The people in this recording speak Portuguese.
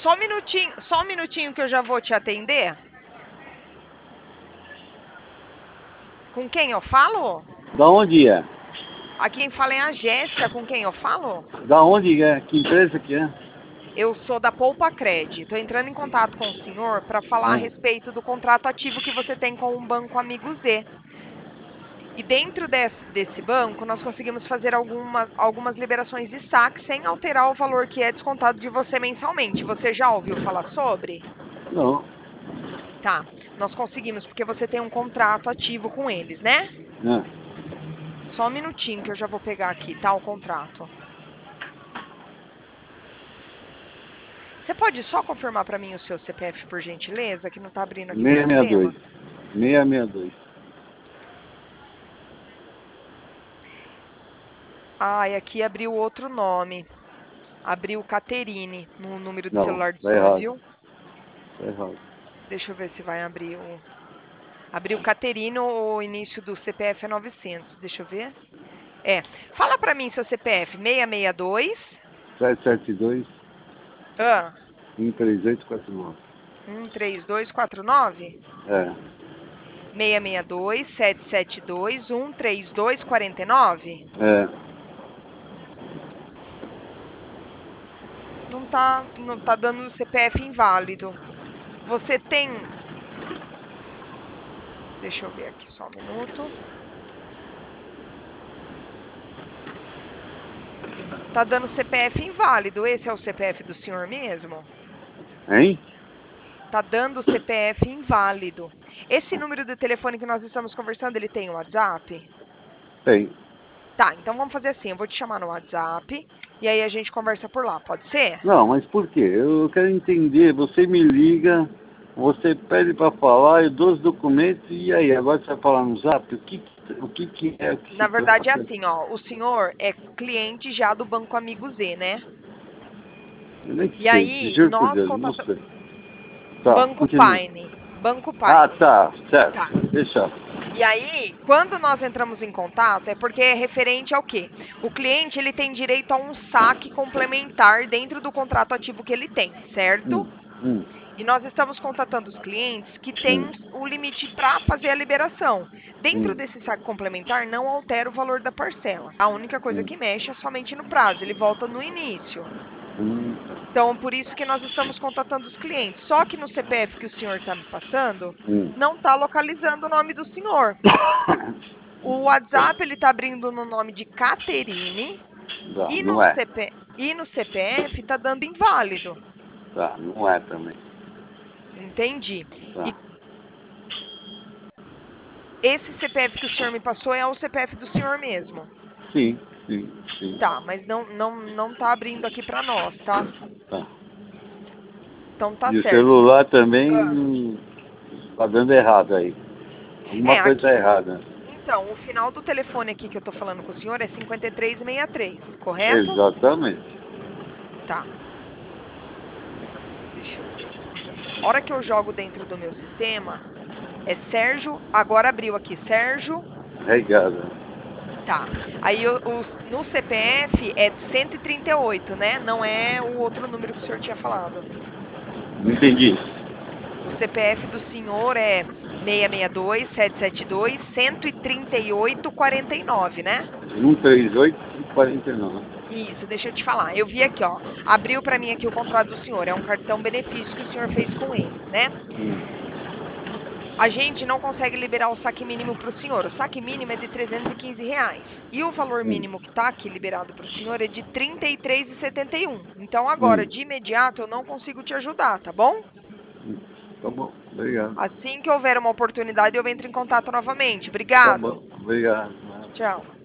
Só um minutinho que eu já vou te atender. Com quem eu falo? Da onde é? Aqui quem fala é a Jéssica, com quem eu falo? Da onde é? Que empresa que é? Eu sou da Poupa Cred. Estou entrando em contato com o senhor para falar a Ah, respeito do contrato ativo que você tem com o Banco Amigo Z. E dentro desse banco, nós conseguimos fazer algumas liberações de saque sem alterar o valor que é descontado de você mensalmente. Você já ouviu falar sobre? não. Tá, nós conseguimos, porque você tem um contrato ativo com eles, né? Ah, Só um minutinho que eu já vou pegar aqui, tá? O contrato. Você pode só confirmar para mim o seu CPF, por gentileza, que não está abrindo aqui no 662. sistema? 662. Ah, e aqui abriu outro nome. Abriu Caterine no número de Não, celular do tá senhor, errado. viu? Tá errado. Deixa eu ver se vai abrir o... Abriu Caterine, o início do CPF é 900. Deixa eu ver. É. Fala para mim seu CPF. 662... 772 Ah, 13849. 13249? É. 662 772 13249? É. Não tá dando CPF inválido. Você tem... Deixa eu ver aqui só um minuto. Tá dando CPF inválido. Esse é o CPF do senhor mesmo? Hein? Tá dando CPF inválido. Esse número de telefone que nós estamos conversando, ele tem o WhatsApp? Tem. Tá, então vamos fazer assim. Eu vou te chamar no WhatsApp e aí a gente conversa por lá. Pode ser? Não, mas por quê? Eu quero entender. Você me liga, você pede para falar, eu dou os documentos e aí? Agora você vai falar no zap? O que é? O que Na se verdade é trata? assim, ó. O senhor é cliente já do Banco Amigo Z, né? Eu nem E sei, aí, juro por nós Deus, eu não contatamos... sei. Tá, Banco continua. Paine. Banco Ah, Paine. tá, certo. Tá. Deixa. E aí, quando nós entramos em contato, é porque é referente ao quê? O cliente ele tem direito a um saque complementar dentro do contrato ativo que ele tem, certo? Hum, hum, E nós estamos contatando os clientes que têm hum, o limite para fazer a liberação. Dentro hum, desse saque complementar, não altera o valor da parcela. A única coisa hum, que mexe é somente no prazo, ele volta no início. hum. Então, por isso que nós estamos contatando os clientes. Só que no CPF que o senhor está me passando, Hum. não está localizando o nome do senhor. O WhatsApp ele está abrindo no nome de Caterine Tá, e não é. e no CPF está dando inválido. Tá, não é também. Entendi. Tá. E esse CPF que o senhor me passou é o CPF do senhor mesmo. Sim, sim, sim. Tá, mas não tá abrindo aqui para nós, tá? Tá. Então tá E o certo. celular também Ah. tá dando errado aí. Alguma É, coisa tá aqui. errada. Então, o final do telefone aqui que eu tô falando com o senhor é 5363, correto? Exatamente. Tá. Deixa eu ver. A hora que eu jogo dentro do meu sistema, é Sérgio. Agora abriu aqui, Sérgio. Regada. Tá. Aí no CPF é 138, né? Não é o outro número que o senhor tinha falado. Não entendi. O CPF do senhor é 662 772 138 49, né? 138 e 49. Isso, deixa eu te falar. Eu vi aqui, ó. Abriu para mim aqui o contrato do senhor. É um cartão benefício que o senhor fez com eles, né? A gente não consegue liberar o saque mínimo para o senhor. O saque mínimo é de R$ 315. E o valor Hum, mínimo que está aqui liberado para o senhor é de R$ 33,71. Então, agora, hum, de imediato, eu não consigo te ajudar, tá bom? hum. Tá bom, obrigado. Assim que houver uma oportunidade, eu entro em contato novamente. Tá bom, Obrigado. obrigado. Tchau.